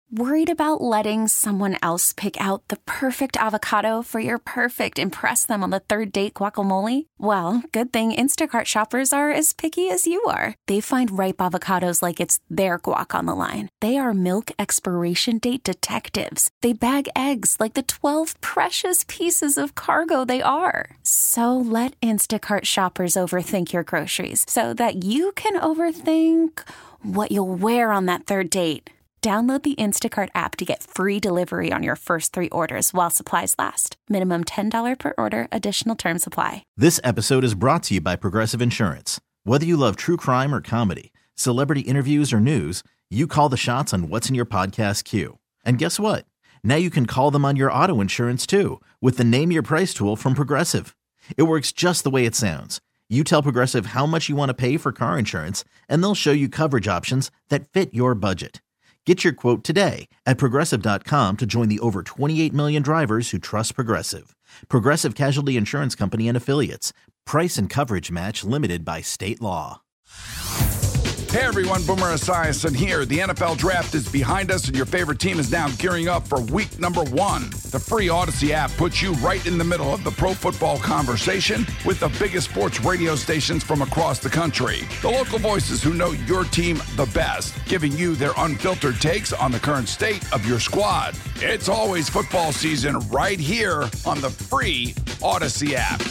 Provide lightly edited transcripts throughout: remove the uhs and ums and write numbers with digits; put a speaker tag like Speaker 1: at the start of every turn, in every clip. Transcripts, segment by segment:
Speaker 1: Worried about letting someone else pick out the perfect avocado for your perfect impress them on the third date guacamole? Well, good thing Instacart shoppers are as picky as you are. They find ripe avocados like it's their guac on the line. They are milk expiration date detectives. They bag eggs like the 12 precious pieces of cargo they are. So let Instacart shoppers overthink your groceries so that you can overthink what you'll wear on that third date. Download the Instacart app to get free delivery on your first 3 orders while supplies last. Minimum $10 per order. Additional terms apply.
Speaker 2: This episode is brought to you by Progressive Insurance. Whether you love true crime or comedy, celebrity interviews or news, you call the shots on what's in your podcast queue. And guess what? Now you can call them on your auto insurance too with the Name Your Price tool from Progressive. It works just the way it sounds. You tell Progressive how much you want to pay for car insurance, and they'll show you coverage options that fit your budget. Get your quote today at Progressive.com to join the over 28 million drivers who trust Progressive. Progressive Casualty Insurance Company and Affiliates. Price and coverage match limited by state law.
Speaker 3: Hey everyone, Boomer Esiason here. The NFL draft is behind us and your favorite team is now gearing up for week number 1. The free Odyssey app puts you right in the middle of the pro football conversation with the biggest sports radio stations from across the country. The local voices who know your team the best, giving you their unfiltered takes on the current state of your squad. It's always football season right here on the free Odyssey app.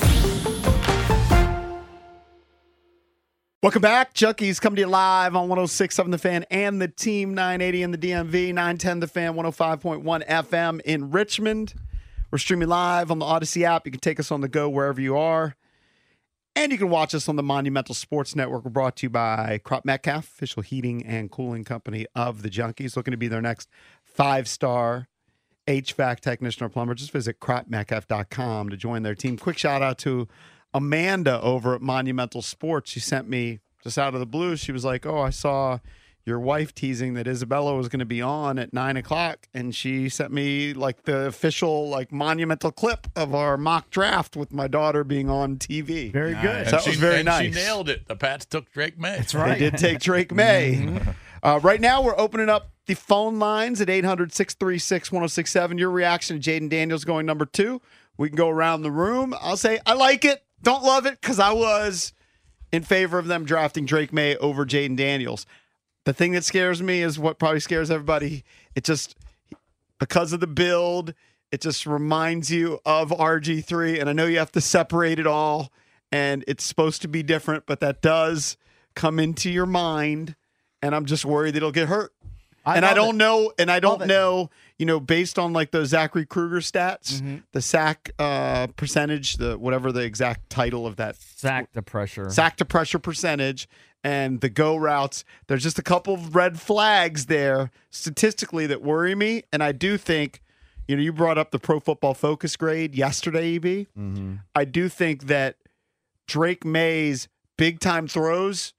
Speaker 4: Welcome back. Junkies coming to you live on 106.7 The Fan and the Team 980 in the DMV, 910 The Fan, 105.1 FM in Richmond. We're streaming live on the Odyssey app. You can take us on the go wherever you are. And you can watch us on the Monumental Sports Network. We're brought to you by Crop Metcalf, official heating and cooling company of the Junkies. Looking to be their next 5-star HVAC technician or plumber. Just visit cropmetcalf.com to join their team. Quick shout out to Amanda over at Monumental Sports. She sent me just out of the blue. She was like, I saw your wife teasing that Isabella was going to be on at 9:00. And she sent me like the official Monumental clip of our mock draft with my daughter being on TV.
Speaker 5: Very good.
Speaker 4: So that was very nice.
Speaker 6: She nailed it. The Pats took Drake May.
Speaker 5: That's right.
Speaker 4: They did take Drake May. Right now we're opening up the phone lines at 800-636-1067. Your reaction to Jayden Daniels going number 2. We can go around the room. I'll say I like it. Don't love it, because I was in favor of them drafting Drake May over Jayden Daniels. The thing that scares me is what probably scares everybody. It just, because of the build, it just reminds you of RG3. And I know you have to separate it all, and it's supposed to be different, but that does come into your mind. And I'm just worried that it'll get hurt. I don't know, based on the Zachary Kruger stats, the sack percentage, whatever the exact title of that.
Speaker 5: Sack to pressure
Speaker 4: percentage, and the go routes. There's just a couple of red flags there statistically that worry me. And I do think, you brought up the Pro Football Focus grade yesterday, EB. Mm-hmm. I do think that Drake May's big time throws,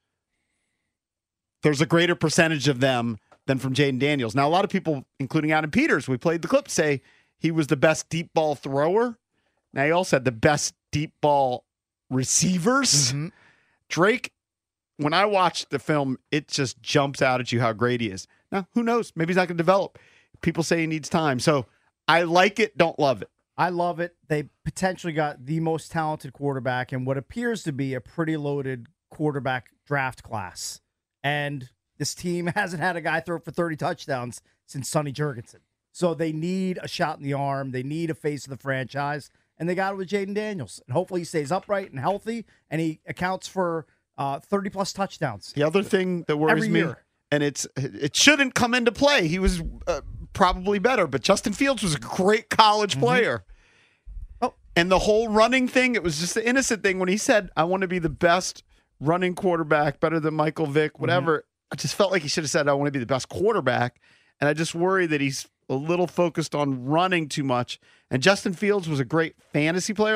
Speaker 4: there's a greater percentage of them than from Jayden Daniels. Now, a lot of people, including Adam Peters, we played the clip, say he was the best deep ball thrower. Now, he also had the best deep ball receivers. Mm-hmm. Drake, when I watched the film, it just jumps out at you how great he is. Now, who knows? Maybe he's not going to develop. People say he needs time. So I like it, don't love it.
Speaker 5: I love it. They potentially got the most talented quarterback in what appears to be a pretty loaded quarterback draft class. And this team hasn't had a guy throw for 30 touchdowns since Sonny Jurgensen. So they need a shot in the arm. They need a face of the franchise. And they got it with Jayden Daniels. And hopefully he stays upright and healthy, and he accounts for 30-plus touchdowns.
Speaker 4: The other thing that worries me, and it shouldn't come into play. He was probably better, but Justin Fields was a great college player. Oh, and the whole running thing, it was just the innocent thing when he said, I want to be the best running quarterback, better than Michael Vick, whatever. I just felt like he should have said, I want to be the best quarterback. And I just worry that he's a little focused on running too much. And Justin Fields was a great fantasy player.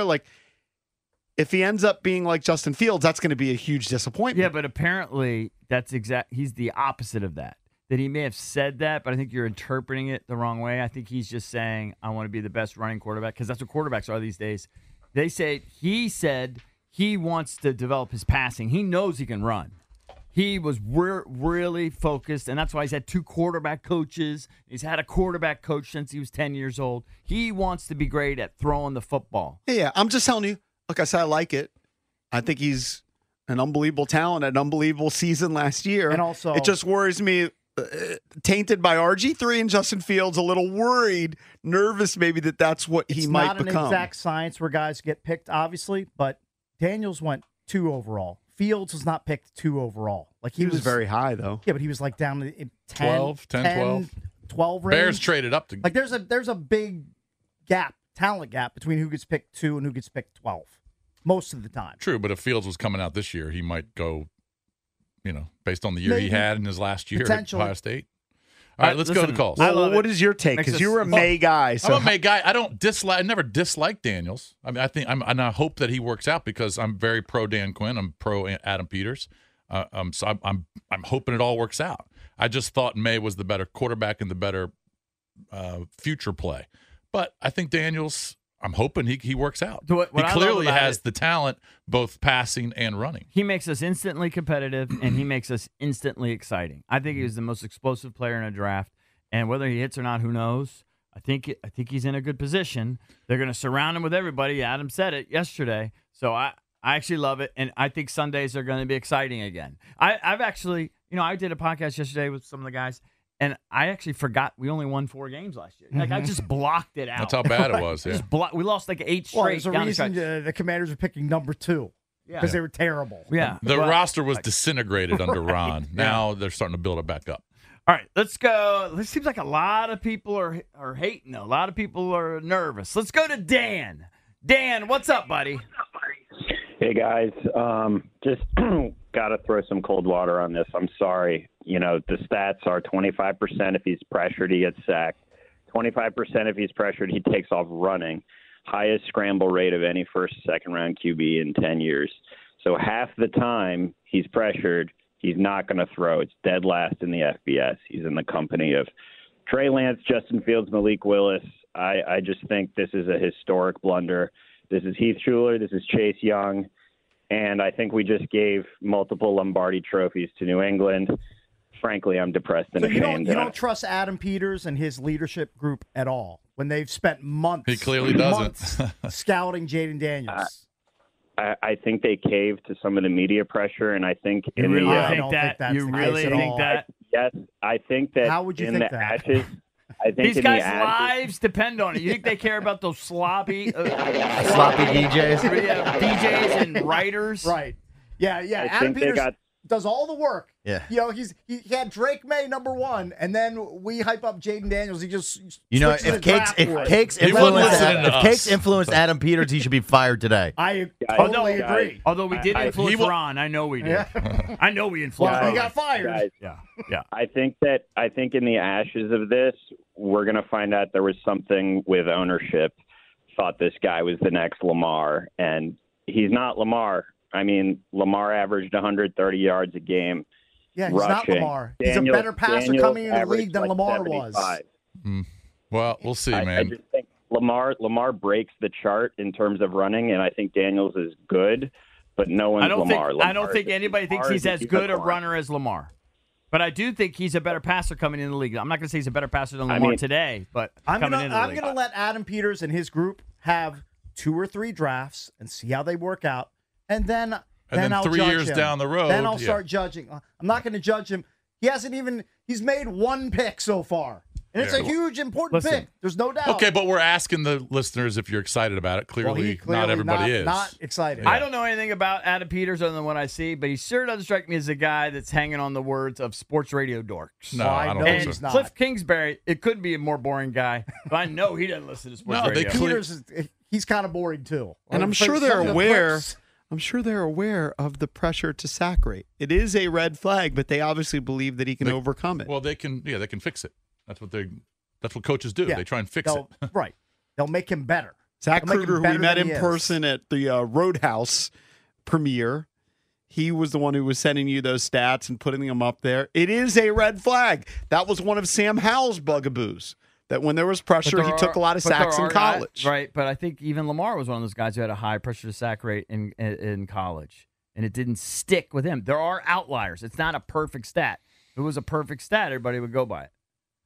Speaker 4: If he ends up being like Justin Fields, that's going to be a huge disappointment.
Speaker 7: Yeah, but apparently he's the opposite of that. That he may have said that, but I think you're interpreting it the wrong way. I think he's just saying, I want to be the best running quarterback, because that's what quarterbacks are these days. He said he wants to develop his passing. He knows he can run. He was really focused, and that's why he's had 2 quarterback coaches. He's had a quarterback coach since he was 10 years old. He wants to be great at throwing the football.
Speaker 4: Yeah, I'm just telling you. Like I said, I like it. I think he's an unbelievable talent, an unbelievable season last year.
Speaker 5: And also,
Speaker 4: it just worries me, tainted by RG3 and Justin Fields, a little worried, nervous maybe that's what he might become.
Speaker 5: It's not an exact science where guys get picked, obviously, but Daniels went 2 overall. Fields was not picked 2 overall. Like
Speaker 4: he was very high, though.
Speaker 5: Yeah, but he was like down to 10,
Speaker 6: 12 range. Bears traded up to.
Speaker 5: Like there's a big talent gap between who gets picked 2 and who gets picked 12 most of the time.
Speaker 6: True, but if Fields was coming out this year, he might go, based on the year he had in his last year at Ohio State. All right, let's go to calls.
Speaker 4: Well, what is your take? Because you were a May guy. So
Speaker 6: I'm a May guy. I never disliked Daniels. I mean, and I hope that he works out because I'm very pro Dan Quinn. I'm pro Adam Peters. So I'm hoping it all works out. I just thought May was the better quarterback and the better future play. But I think Daniels, I'm hoping he works out.
Speaker 7: What
Speaker 6: he clearly has the talent, both passing and running.
Speaker 7: He makes us instantly competitive, and he makes us instantly exciting. I think he's the most explosive player in a draft, and whether he hits or not, who knows? I think he's in a good position. They're going to surround him with everybody. Adam said it yesterday, so I actually love it, and I think Sundays are going to be exciting again. I've actually, I did a podcast yesterday with some of the guys. And I actually forgot we only won 4 games last year. Like I just blocked it out.
Speaker 6: That's how bad it was. Yeah,
Speaker 7: we lost like 8 straight.
Speaker 5: Well, there's a reason the Commanders were picking number 2 because they were terrible.
Speaker 7: Yeah,
Speaker 6: the roster was disintegrated under Ron. Now they're starting to build it back up.
Speaker 7: All right, let's go. This seems like a lot of people are hating. A lot of people are nervous. Let's go to Dan. Dan, what's up, buddy?
Speaker 8: Hey guys, just got to throw some cold water on this. I'm sorry. The stats are 25% if he's pressured, he gets sacked. 25% if he's pressured, he takes off running. Highest scramble rate of any first, second round QB in 10 years. So half the time he's pressured, he's not going to throw. It's dead last in the FBS. He's in the company of Trey Lance, Justin Fields, Malik Willis. I just think this is a historic blunder. This is Heath Schuler. This is Chase Young. And I think we just gave multiple Lombardi trophies to New England. Frankly, I'm depressed and ashamed.
Speaker 5: You don't trust Adam Peters and his leadership group at all when they've spent months.
Speaker 6: He clearly doesn't.
Speaker 5: Scouting Jaden Daniels.
Speaker 8: I think they caved to some of the media pressure, and I think
Speaker 7: you really think that? You really think that?
Speaker 8: Yes, I think that.
Speaker 5: How would you
Speaker 8: think
Speaker 5: that?
Speaker 8: Ashes, I think
Speaker 7: these guys' lives depend on it. You think they care about those sloppy
Speaker 9: DJs?
Speaker 7: Yeah, DJs and writers,
Speaker 5: right? Yeah. Adam Peters does all the work.
Speaker 9: Yeah.
Speaker 5: He had Drake May number 1, and then we hype up Jaden Daniels. He just
Speaker 9: if Cakes influenced Adam Peters, he should be fired today.
Speaker 5: I totally agree.
Speaker 7: Although we did influence Ron, I know we did. I know we influenced.
Speaker 5: He got fired.
Speaker 8: Guys,
Speaker 7: yeah.
Speaker 8: I think in the ashes of this, we're going to find out there was something with ownership. Thought this guy was the next Lamar, and he's not Lamar. I mean, Lamar averaged 130 yards a game.
Speaker 5: Yeah, he's
Speaker 8: rushing.
Speaker 5: Not Lamar. He's a better passer coming into the league than Lamar 75.
Speaker 6: was. Well, we'll see, man.
Speaker 8: I just think Lamar breaks the chart in terms of running, and I think Daniels is good, but no one's Lamar.
Speaker 7: I don't think anybody thinks he's as good a runner as Lamar. But I do think he's a better passer coming into the league. I'm not going to say he's a better passer than Lamar today, but I'm going
Speaker 5: to let Adam Peters and his group have 2 or 3 drafts and see how they work out. And then I'll
Speaker 6: 3
Speaker 5: judge
Speaker 6: years
Speaker 5: him.
Speaker 6: down the road,
Speaker 5: then I'll start judging. I'm not going to judge him. He's made 1 pick so far. And it's a huge, important pick. There's no doubt.
Speaker 6: Okay, but we're asking the listeners if you're excited about it. Clearly not everybody is.
Speaker 5: Not excited.
Speaker 7: Yeah. I don't know anything about Adam Peters other than what I see, but he sure doesn't strike me as a guy that's hanging on the words of sports radio dorks.
Speaker 6: No, I don't think so.
Speaker 5: He's not.
Speaker 7: Cliff Kingsbury, it could be a more boring guy, but I know he doesn't listen to sports radio.
Speaker 5: Peters, he's kind of boring too.
Speaker 4: And I'm sure they're aware. I'm sure they're aware of the pressure to sack rate. It is a red flag, but they obviously believe that he can overcome it.
Speaker 6: Well, they can fix it. That's what coaches do. They try and fix it.
Speaker 5: Right. They'll make him better.
Speaker 4: Zach Kruger, who we met in person at the Roadhouse premiere, he was the one who was sending you those stats and putting them up there. It is a red flag. That was one of Sam Howell's bugaboos. That when there was pressure, he took a lot of sacks in college.
Speaker 7: Right, but I think even Lamar was one of those guys who had a high pressure to sack rate in college. and it didn't stick with him. There are outliers. It's not a perfect stat. If it was a perfect stat, everybody would go by it.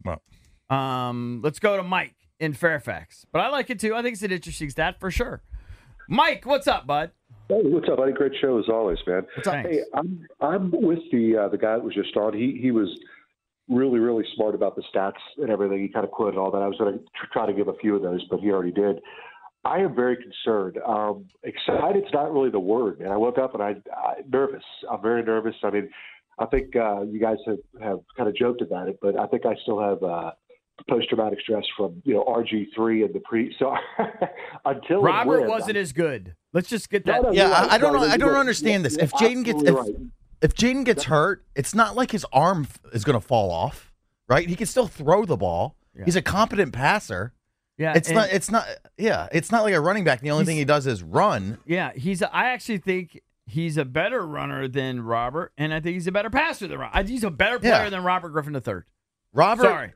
Speaker 6: Well,
Speaker 7: let's go to Mike in Fairfax. But I like it too. I think it's an interesting stat for sure. Mike, what's up, bud?
Speaker 10: Hey, what's up, buddy? Great show as always, man.
Speaker 7: Thanks.
Speaker 10: Hey, I'm with the guy that was just on. He was really, really smart about the stats and everything. He kind of quoted all that. I was going to try to give a few of those, but he already did. I am very concerned. Excited's not really the word, man. I woke up and I'm nervous. I'm very nervous. I mean, I think you guys have kind of joked about it, but I think I still have post-traumatic stress from RG3 and the pre. So until
Speaker 7: Robert wasn't as good. Let's just get that.
Speaker 9: I don't know. I don't understand this. If Jaden gets hurt, it's not like his arm is going to fall off, right? He can still throw the ball. Yeah. He's a competent passer.
Speaker 7: Yeah,
Speaker 9: it's not like a running back. The only thing he does is run.
Speaker 7: Yeah, I actually think he's a better runner than Robert, and I think he's a better passer than Robert. He's a better player than Robert Griffin III.
Speaker 9: Robert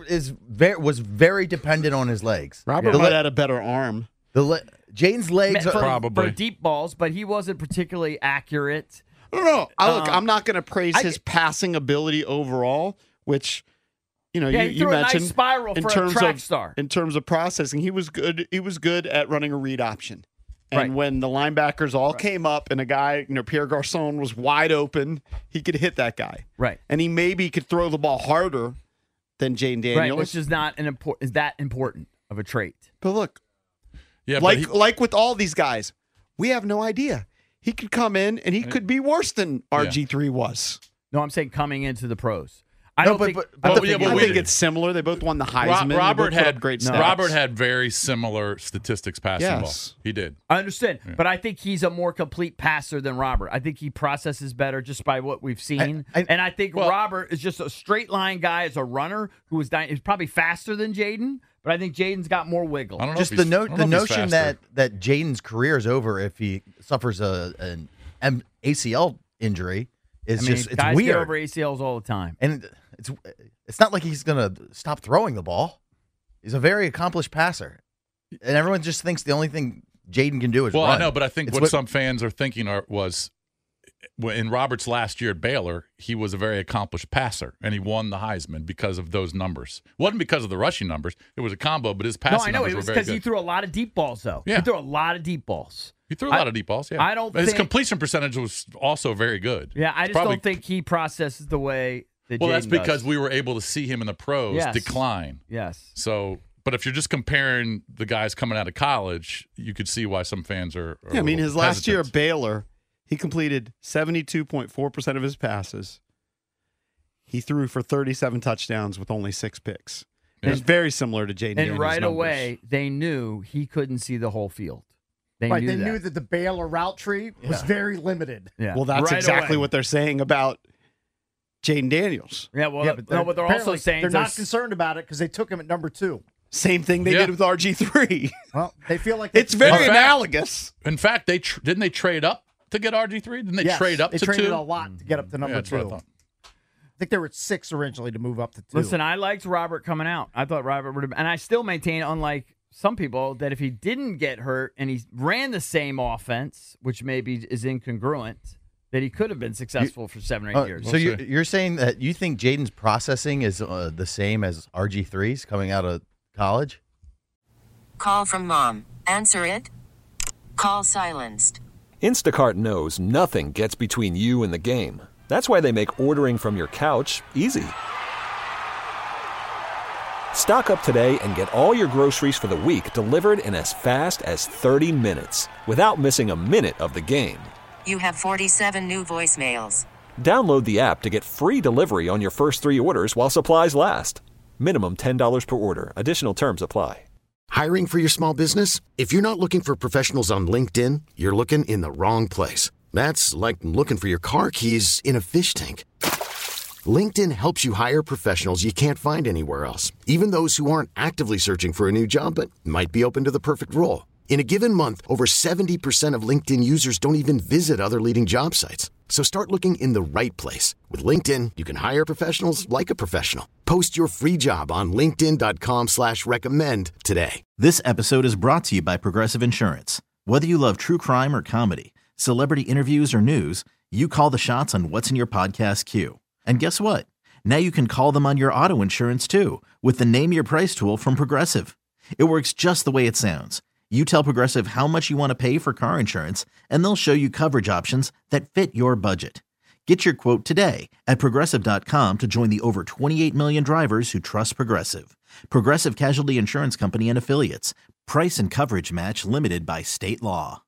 Speaker 9: was very dependent on his legs.
Speaker 4: Robert might have a better arm.
Speaker 9: Jaden's legs are
Speaker 6: probably
Speaker 7: for deep balls, but he wasn't particularly accurate.
Speaker 4: No. I'm not going to praise his passing ability overall, which you
Speaker 7: threw a
Speaker 4: mentioned
Speaker 7: nice spiral
Speaker 4: in
Speaker 7: for
Speaker 4: terms
Speaker 7: a track
Speaker 4: of
Speaker 7: star.
Speaker 4: In terms of processing, he was good. He was good at running a read option. And
Speaker 7: Right.
Speaker 4: when the linebackers all came up and a guy, Pierre Garçon was wide open, he could hit that guy.
Speaker 7: Right.
Speaker 4: And he maybe could throw the ball harder than Jaden Daniels.
Speaker 7: Right, which is not that important of a trait.
Speaker 4: But look,
Speaker 6: yeah,
Speaker 4: like with all these guys, we have no idea. He could come in and he could be worse than RG3 was.
Speaker 7: No, I'm saying coming into the pros.
Speaker 4: I think it's similar. They both won the Heisman.
Speaker 6: Robert had
Speaker 4: great stats.
Speaker 6: Robert had very similar statistics passing the ball. He did.
Speaker 7: I understand, but I think he's a more complete passer than Robert. I think he processes better just by what we've seen, and I think Robert is just a straight line guy as a runner who is probably faster than Jaden. But I think Jaden's got more wiggle.
Speaker 6: I don't know
Speaker 9: just the notion that Jaden's career is over if he suffers an ACL injury is it's
Speaker 7: guys
Speaker 9: weird.
Speaker 7: Get over ACLs all the time,
Speaker 9: and it's not like he's going to stop throwing the ball. He's a very accomplished passer, and everyone just thinks the only thing Jaden can do is run.
Speaker 6: I know, but I think what some fans are thinking was in Robert's last year at Baylor, he was a very accomplished passer, and he won the Heisman because of those numbers. It wasn't because of the rushing numbers. It was a combo, but his passing numbers were very good. No, I know. It was because
Speaker 7: he threw a lot of deep balls, though.
Speaker 6: Yeah.
Speaker 7: He threw a lot of deep balls.
Speaker 6: He threw a lot of deep balls, yeah. His completion percentage was also very good.
Speaker 7: Yeah, I just don't think he processes the way that Jaden
Speaker 6: that's because
Speaker 7: does.
Speaker 6: we were able to see him in the pros decline.
Speaker 7: Yes.
Speaker 6: So, but if you're just comparing the guys coming out of college, you could see why some fans are
Speaker 4: his last year at Baylor, he completed 72.4% of his passes. He threw for 37 touchdowns with only 6 picks. Yeah. It's very similar to Jaden Daniels'
Speaker 7: And right
Speaker 4: numbers.
Speaker 7: away, they knew he couldn't see the whole field. They
Speaker 5: knew that the Baylor route tree was very limited.
Speaker 7: Yeah.
Speaker 4: Well, that's exactly what they're saying about Jaden Daniels.
Speaker 7: Yeah, but they're also saying
Speaker 5: they're not concerned about it because they took him at number 2.
Speaker 4: Same thing they did with RG3.
Speaker 5: Well, they feel like
Speaker 4: it's very analogous.
Speaker 6: In fact, didn't they trade up to get RG3? Didn't they trade up to 2?
Speaker 5: They traded a lot to get up to number 2. I think they were at 6 originally to move up to 2.
Speaker 7: Listen, I liked Robert coming out. I thought Robert would have, and I still maintain, unlike some people, that if he didn't get hurt and he ran the same offense, which maybe is incongruent, that he could have been successful for 7 or 8 years.
Speaker 9: So you're saying that you think Jaden's processing is the same as RG3's coming out of college?
Speaker 11: Call from mom. Answer it. Call silenced.
Speaker 12: Instacart knows nothing gets between you and the game. That's why they make ordering from your couch easy. Stock up today and get all your groceries for the week delivered in as fast as 30 minutes without missing a minute of the game.
Speaker 11: You have 47 new voicemails.
Speaker 12: Download the app to get free delivery on your first 3 orders while supplies last. Minimum $10 per order. Additional terms apply.
Speaker 13: Hiring for your small business? If you're not looking for professionals on LinkedIn, you're looking in the wrong place. That's like looking for your car keys in a fish tank. LinkedIn helps you hire professionals you can't find anywhere else, even those who aren't actively searching for a new job but might be open to the perfect role. In a given month, over 70% of LinkedIn users don't even visit other leading job sites. So start looking in the right place. With LinkedIn, you can hire professionals like a professional. Post your free job on linkedin.com/recommend today.
Speaker 2: This episode is brought to you by Progressive Insurance. Whether you love true crime or comedy, celebrity interviews, or news, you call the shots on what's in your podcast queue. And guess what? Now you can call them on your auto insurance too with the Name Your Price tool from Progressive. It works just the way it sounds. You tell Progressive how much you want to pay for car insurance, and they'll show you coverage options that fit your budget. Get your quote today at Progressive.com to join the over 28 million drivers who trust Progressive. Progressive Casualty Insurance Company and Affiliates. Price and coverage match limited by state law.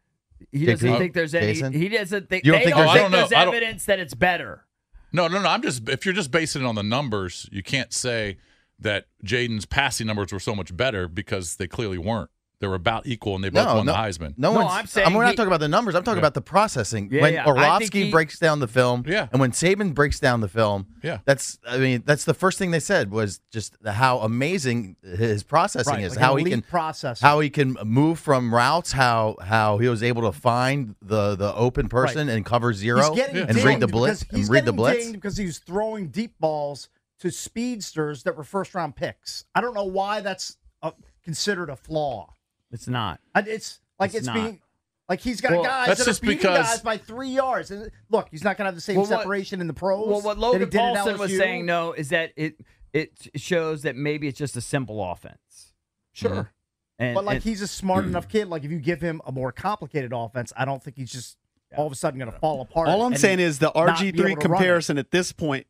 Speaker 7: He doesn't think there's any.
Speaker 9: Jason?
Speaker 7: He doesn't think.
Speaker 9: You don't
Speaker 7: They
Speaker 9: think
Speaker 7: don't
Speaker 9: there's-
Speaker 7: think there's evidence that it's better.
Speaker 6: No. I'm just, if you're just basing it on the numbers, you can't say that Jaden's passing numbers were so much better because they clearly weren't. They were about equal, and they both won the Heisman.
Speaker 7: I'm saying
Speaker 9: we're not talking about the numbers. I'm talking about the processing.
Speaker 7: Yeah,
Speaker 9: when
Speaker 7: yeah. I think
Speaker 9: Orlovsky breaks down the film, and when Saban breaks down the film, that's the first thing they said was just how amazing his processing is.
Speaker 5: Like
Speaker 9: How
Speaker 5: an
Speaker 9: he can
Speaker 5: elite processor.
Speaker 9: how he can move from routes. How he was able to find the open person and cover zero
Speaker 5: He's getting
Speaker 9: and read the blitz
Speaker 5: He's
Speaker 9: and read the
Speaker 5: getting
Speaker 9: blitz.
Speaker 5: dinged because he was throwing deep balls to speedsters that were first-round picks. I don't know why that's considered a flaw.
Speaker 7: It's not.
Speaker 5: It's like it's
Speaker 7: not.
Speaker 5: being like he's got
Speaker 7: Well,
Speaker 5: guys
Speaker 6: that's
Speaker 5: that are
Speaker 6: just
Speaker 5: beating
Speaker 6: because-
Speaker 5: guys by 3 yards. And look, he's not going to have the same
Speaker 7: Well, what-
Speaker 5: separation in the pros.
Speaker 7: Well, what
Speaker 5: that
Speaker 7: Logan
Speaker 5: he did at
Speaker 7: Paulson was
Speaker 5: LSU.
Speaker 7: saying, no, is that it shows that maybe it's just a simple offense.
Speaker 5: Sure.
Speaker 7: And,
Speaker 5: But like
Speaker 7: and-
Speaker 5: he's a smart enough kid. Like if you give him a more complicated offense, I don't think he's just all of a sudden going to fall apart.
Speaker 4: All I'm
Speaker 5: and
Speaker 4: saying is the
Speaker 5: not be
Speaker 4: RG3
Speaker 5: able to run it.
Speaker 4: comparison at this point,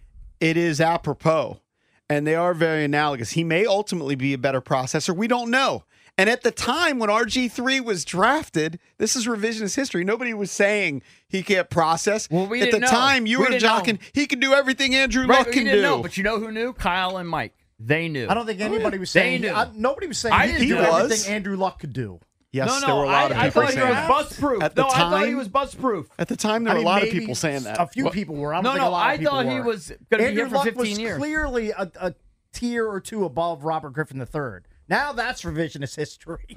Speaker 4: it is apropos, and they are very analogous. He may ultimately be a better processor. We don't know. And at the time when RG3 was drafted, this is revisionist history. Nobody was saying he can't process.
Speaker 7: Well, we
Speaker 4: at the
Speaker 7: didn't know.
Speaker 4: time, you
Speaker 7: We
Speaker 4: were
Speaker 7: didn't
Speaker 4: jocking.
Speaker 7: know.
Speaker 4: He can do everything Andrew
Speaker 7: Right,
Speaker 4: Luck
Speaker 7: we
Speaker 4: can
Speaker 7: didn't
Speaker 4: do.
Speaker 7: know, but you know who knew? Kyle and Mike. They knew.
Speaker 5: I don't think anybody was
Speaker 7: They
Speaker 5: saying.
Speaker 7: knew.
Speaker 5: Nobody was saying
Speaker 7: I
Speaker 5: he
Speaker 7: didn't
Speaker 5: could do
Speaker 7: know.
Speaker 5: everything Andrew Luck could do.
Speaker 4: Yes,
Speaker 7: no,
Speaker 4: there were a lot of
Speaker 7: I
Speaker 4: people
Speaker 7: thought he
Speaker 4: saying
Speaker 7: was
Speaker 4: that.
Speaker 7: bust proof.
Speaker 4: At the
Speaker 7: I thought he
Speaker 4: time-
Speaker 7: was bust proof.
Speaker 4: At the time, there were a lot of people saying that.
Speaker 5: A few people were. I don't
Speaker 7: No,
Speaker 5: think
Speaker 7: no,
Speaker 5: a lot of
Speaker 7: I
Speaker 5: people
Speaker 7: thought he
Speaker 5: were.
Speaker 7: was going to be
Speaker 5: Andrew
Speaker 7: here for
Speaker 5: Luck
Speaker 7: 15
Speaker 5: was
Speaker 7: years.
Speaker 5: clearly a tier or two above Robert Griffin III. Now that's revisionist history.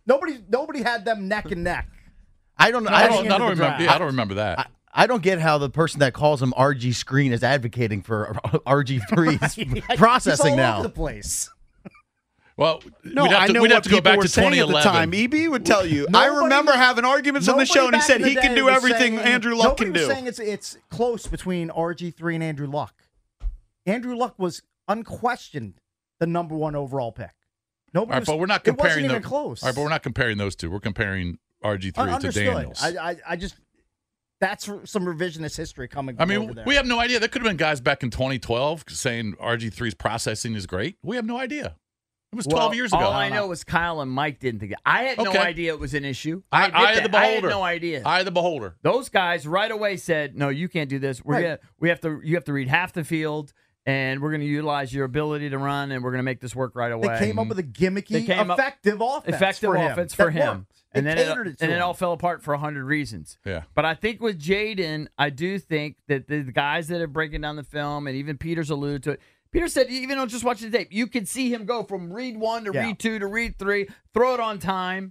Speaker 5: Nobody had them neck and neck.
Speaker 9: I don't
Speaker 6: remember. Yeah, I don't remember that.
Speaker 9: I don't get how the person that calls him RG Screen is advocating for RG3's processing
Speaker 5: He's all
Speaker 9: now.
Speaker 5: over the place.
Speaker 6: Well,
Speaker 4: No,
Speaker 6: we'd have
Speaker 4: I
Speaker 6: to,
Speaker 4: know
Speaker 6: we'd
Speaker 4: what
Speaker 6: have to go
Speaker 4: people
Speaker 6: back
Speaker 4: were
Speaker 6: to
Speaker 4: saying at the
Speaker 6: 2011.
Speaker 4: time. EB would tell you. I
Speaker 5: Nobody-
Speaker 4: remember having arguments on the show, and he
Speaker 5: back
Speaker 4: said
Speaker 5: in the
Speaker 4: he can
Speaker 5: day
Speaker 4: do
Speaker 5: was
Speaker 4: everything
Speaker 5: saying-
Speaker 4: Andrew Luck can
Speaker 5: nobody
Speaker 4: do.
Speaker 5: was saying it's close between RG3 and Andrew Luck. Andrew Luck was unquestioned the number one overall pick. Nobody
Speaker 6: All right,
Speaker 5: was,
Speaker 6: but we're not
Speaker 5: it wasn't
Speaker 6: comparing
Speaker 5: even
Speaker 6: the,
Speaker 5: close.
Speaker 6: All right, but we're not comparing those two. We're comparing RG3 to
Speaker 5: Understood.
Speaker 6: Daniels.
Speaker 5: I just that's some revisionist history coming.
Speaker 6: I
Speaker 5: from over
Speaker 6: mean,
Speaker 5: there.
Speaker 6: we have no idea. There could have been guys back in 2012 saying RG3's processing is great. We have no idea. It was 12 years ago.
Speaker 7: All I know is Kyle and Mike didn't think it. I had no
Speaker 6: Okay.
Speaker 7: idea it was an issue.
Speaker 6: Eye
Speaker 7: admit
Speaker 6: of the
Speaker 7: that. I had
Speaker 6: beholder.
Speaker 7: no idea.
Speaker 6: Eye of the beholder.
Speaker 7: Those guys right away said, "No, you can't do this. You have to read half the field, and we're going to utilize your ability to run, and we're going to make this work right away."
Speaker 5: They came up with a gimmicky,
Speaker 7: They came up-
Speaker 5: effective offense.
Speaker 7: effective
Speaker 5: for him.
Speaker 7: offense
Speaker 5: that
Speaker 7: for him.
Speaker 5: worked.
Speaker 7: And
Speaker 5: They
Speaker 7: then
Speaker 5: catered it to
Speaker 7: and it
Speaker 5: him.
Speaker 7: all fell apart for 100 reasons.
Speaker 6: Yeah.
Speaker 7: But I think with Jaden, I do think that the guys that are breaking down the film, and even Peters alluded to it. Peter said, even on just watching the tape, you could see him go from read 1 to read 2 to read 3, throw it on time.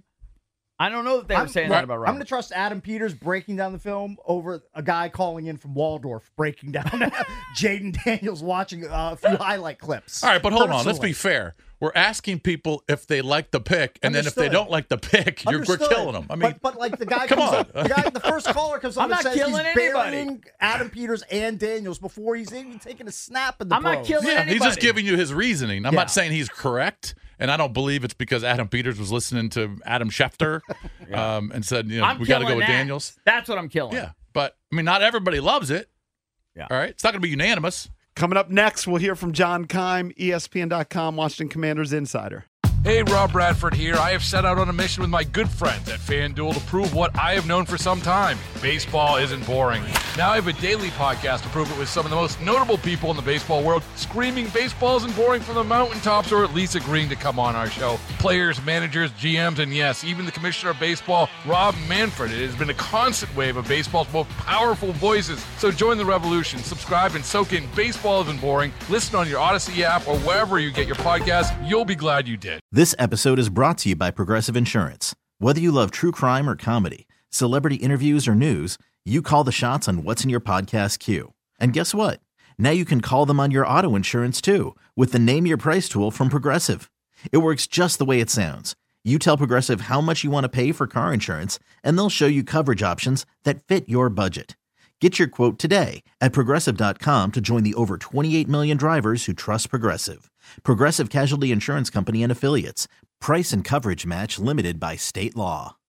Speaker 7: I don't know that they were saying that about
Speaker 5: I'm
Speaker 7: Robert.
Speaker 5: going to trust Adam Peters breaking down the film over a guy calling in from Waldorf breaking down Jaden Daniels watching a few highlight clips.
Speaker 6: All right, but hold on. Let's
Speaker 5: Personally.
Speaker 6: be fair. We're asking people if they like the pick, and then if they
Speaker 5: Understood.
Speaker 6: don't like the pick, we're
Speaker 5: Understood.
Speaker 6: killing them. I mean,
Speaker 5: but like the guy
Speaker 6: come
Speaker 5: comes
Speaker 6: on.
Speaker 5: up, the first caller comes up
Speaker 7: I'm
Speaker 5: and
Speaker 7: not
Speaker 5: says he's
Speaker 7: killing anybody.
Speaker 5: burying Adam Peters and Daniels before he's even taking a snap in the
Speaker 7: I'm not
Speaker 5: pros.
Speaker 7: killing
Speaker 6: yeah, he's just
Speaker 7: anybody.
Speaker 6: giving you his reasoning. I'm
Speaker 5: Yeah.
Speaker 6: not saying he's correct, and I don't believe it's because Adam Peters was listening to Adam Schefter and said,
Speaker 7: I'm
Speaker 6: we got to
Speaker 7: killing
Speaker 6: go with
Speaker 7: that.
Speaker 6: Daniels.
Speaker 7: That's what I'm killing.
Speaker 6: Yeah, but I mean, not everybody loves it.
Speaker 7: Yeah.
Speaker 6: All right, it's not going to be unanimous.
Speaker 4: Coming up next, we'll hear from John Keim, ESPN.com, Washington Commanders insider.
Speaker 14: Hey, Rob Bradford here. I have set out on a mission with my good friends at FanDuel to prove what I have known for some time. Baseball isn't boring. Now I have a daily podcast to prove it with some of the most notable people in the baseball world, screaming baseball isn't boring from the mountaintops, or at least agreeing to come on our show. Players, managers, GMs, and yes, even the commissioner of baseball, Rob Manfred. It has been a constant wave of baseball's most powerful voices. So join the revolution. Subscribe and soak in Baseball Isn't Boring. Listen on your Odyssey app or wherever you get your podcasts. You'll be glad you did.
Speaker 2: This episode is brought to you by Progressive Insurance. Whether you love true crime or comedy, celebrity interviews or news, you call the shots on what's in your podcast queue. And guess what? Now you can call them on your auto insurance too with the Name Your Price tool from Progressive. It works just the way it sounds. You tell Progressive how much you want to pay for car insurance, and they'll show you coverage options that fit your budget. Get your quote today at Progressive.com to join the over 28 million drivers who trust Progressive. Progressive Casualty Insurance Company and Affiliates. Price and coverage match limited by state law.